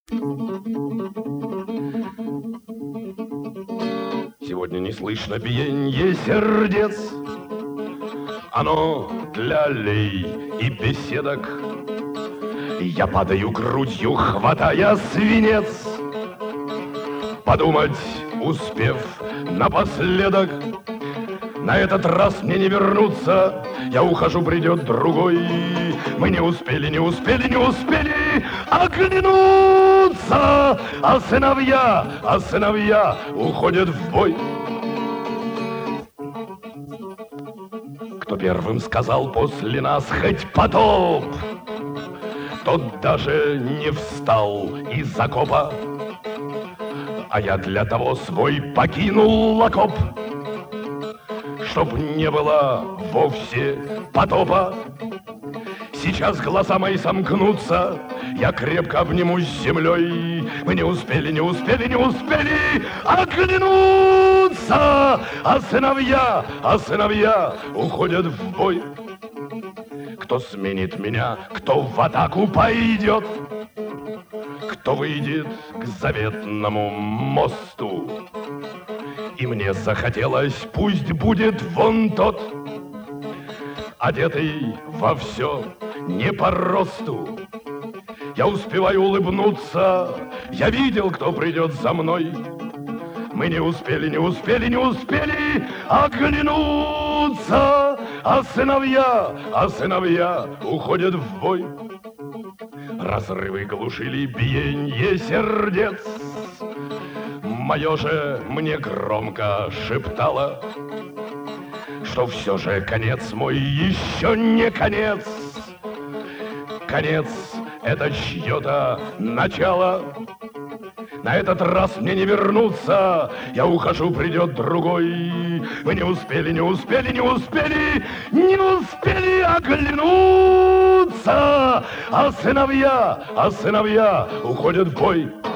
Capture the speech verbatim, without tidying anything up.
Сегодня не слышно биенье сердец, оно для лей и беседок. Я падаю грудью, хватая свинец, подумать успев напоследок. На этот раз мне не вернуться, я ухожу, придет другой. Мы не успели, не успели, не успели оглянуться, а сыновья, а сыновья уходят в бой. Кто первым сказал после нас хоть потоп, тот даже не встал из окопа. А я для того свой покинул окоп, чтоб не было вовсе потопа. Сейчас глаза мои сомкнутся, я крепко обнимусь с землей. Мы не успели, не успели, не успели оглянуться, а сыновья, а сыновья уходят в бой. Кто сменит меня, кто в атаку пойдет, кто выйдет к заветному мосту. И мне захотелось, пусть будет вон тот, одетый во все не по росту. Я успеваю улыбнуться, я видел, кто придет за мной. Мы не успели, не успели, не успели оглянуться, а сыновья, а сыновья уходят в бой. Разрывы глушили биенье сердец, мое же мне громко шептало, что все же конец мой еще не конец. Конец — это чье-то начало. На этот раз мне не вернуться, я ухожу, придет другой. Мы не успели, не успели, не успели, не успели оглянуться, а сыновья, а сыновья уходят в бой.